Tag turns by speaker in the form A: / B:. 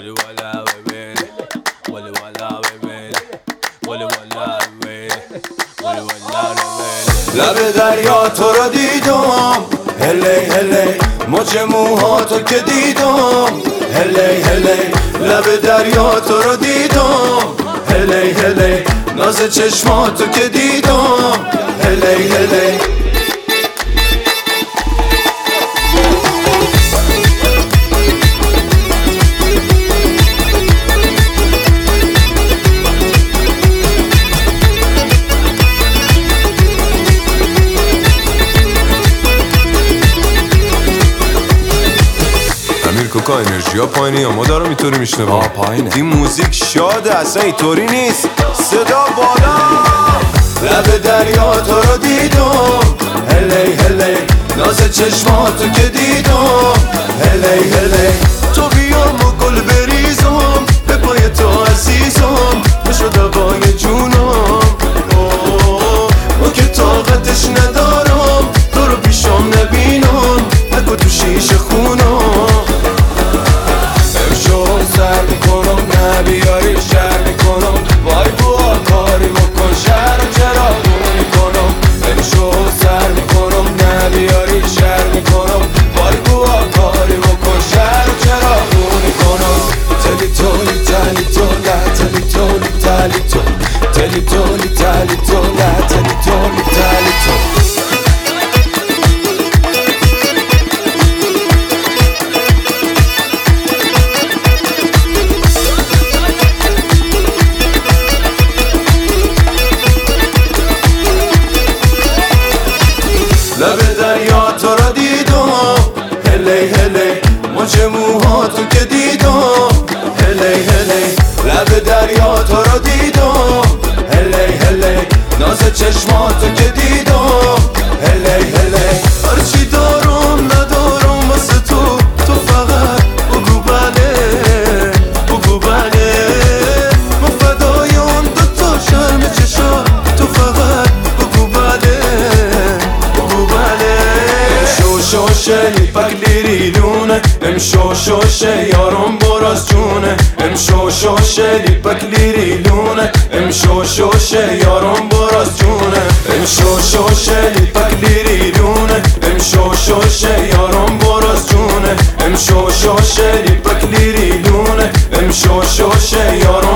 A: ولی والا ببین ولی والا ببین ولی والا ببین ولی والا ببین
B: لب دریا تو رو دیدم هلی هلی موج موهاتو که دیدم هلی هلی لب دریا تو رو دیدم هلی هلی ناز چشماتو که دیدم هلی هلی
C: کوکا انرژی ها پایینه یا ما دارم اینطوری میشنم؟
B: پایینه.
C: این موزیک شاده اصلا اینطوری نیست. صدا بالا.
B: لب دریا تو رو دیدم هلی هلی ناز چشماتو که دیدم هلی هلی تو بیام و گل بریزم به پای تو عزیزم بشو دوای جونم او که طاقتش ندارم تو رو پیشم نبینم نگو تو شیشه خونم امشو سر میکنم نبیاری شر میکنم وای بوا کاری بکن شر و چراغونی کنم امشو سر میکنم نبیاری شر میکنم وای بوا کاری بکن شر و چراغونی کنم تلی تولی تلی تو نه تلی تولی تلی تو تلی تولی تلی تو نه تلی تولی تلی تو لب دریا تو رو دیدم هلی هلی موج موهاتو که دیدم هلی هلی لب دریا تو رو دیدم هلی هلی ناز چشماتو که دیدم هلی هلی هرچی دارم ندارم واسه تو تو فقط بگو بله بگو بله من فدای اون دوتا شرم چشا تو فقط بگو بله شوشه لیپک لیریلونه شوشه یارم براز جونه شوشه لیپک لیریلونه شوشه یارم براز جونه شوشه لیپک لیریلونه شوشه یارم براز جونه شوشه لیپک لیریلونه شوشه یارم